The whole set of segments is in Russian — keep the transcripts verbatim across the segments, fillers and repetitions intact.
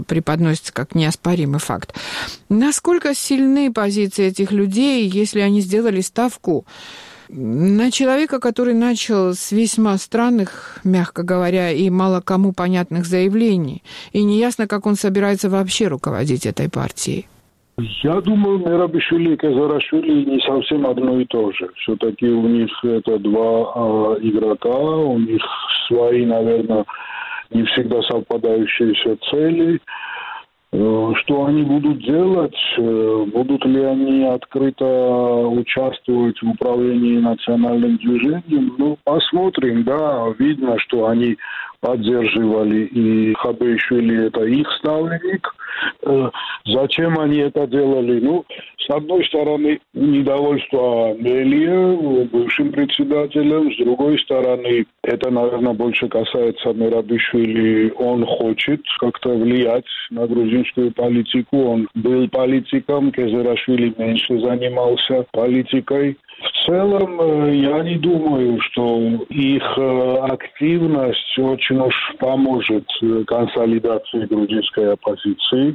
преподносится как неоспоримый факт. Насколько сильны позиции этих людей, если они сделали ставку на человека, который начал с весьма странных, мягко говоря, и мало кому понятных заявлений, и неясно, как он собирается вообще руководить этой партией? Я думаю, Мерабишвили и Казарашвили не совсем одно и то же. Все-таки у них это два э, игрока, у них свои, наверное, не всегда совпадающиеся цели. Э, что они будут делать? Э, будут ли они открыто участвовать в управлении национальным движением? Ну, посмотрим, да. Видно, что они поддерживали, и Хабишвили это их ставленник. Зачем они это делали? Ну, с одной стороны, недовольство Мелия, бывшим председателем, с другой стороны, это, наверное, больше касается Мерабишвили. Он хочет как-то влиять на грузинскую политику. Он был политиком, Казарашвили меньше занимался политикой. В целом, я не думаю, что их активность очень уж поможет консолидации грузинской оппозиции.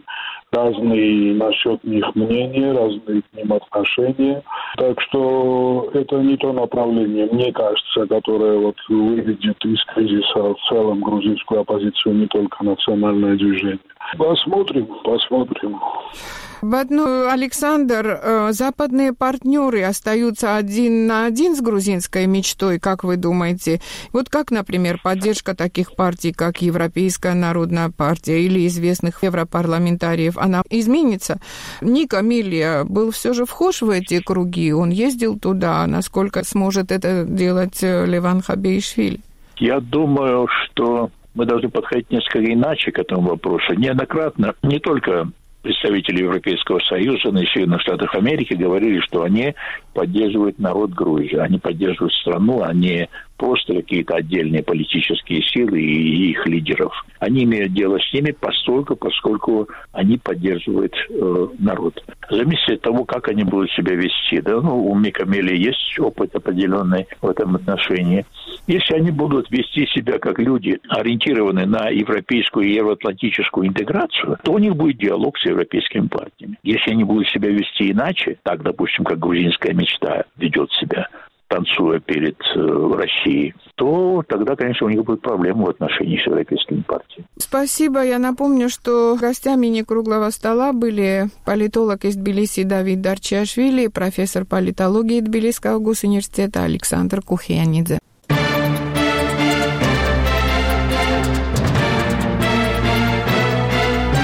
Разные насчет них мнения, разные к ним отношения. Так что это не то направление, мне кажется, которое вот выведет из кризиса в целом грузинскую оппозицию, не только национальное движение. Посмотрим, посмотрим. В одну, Александр, западные партнеры остаются один на один с грузинской мечтой, как вы думаете? Вот как, например, поддержка таких партий, как Европейская народная партия или известных европарламентариев, она изменится? Ника Мелия был все же вхож в эти круги, он ездил туда, насколько сможет это делать Леван Хабишвили? Я думаю, что мы должны подходить несколько иначе к этому вопросу. Неоднократно, не только представители Европейского Союза, но и Соединенных Штатов Америки говорили, что они поддерживают народ Грузии, они поддерживают страну, а не просто какие-то отдельные политические силы и их лидеров. Они имеют дело с ними постольку, поскольку они поддерживают э, народ. Зависит от того, как они будут себя вести. Да? Ну, у Ника Мелия есть опыт определенный в этом отношении. Если они будут вести себя как люди, ориентированные на европейскую и евроатлантическую интеграцию, то у них будет диалог с европейскими партиями. Если они будут себя вести иначе, так, допустим, как грузинская мечта ведет себя, танцуя перед э, Россией, то тогда, конечно, у них будут проблемы в отношении с европейскими партиями. Спасибо. Я напомню, что гостями некруглого стола были политолог из Тбилиси Давид Дарчиашвили, профессор политологии Тбилисского госуниверситета Александр Кухианидзе.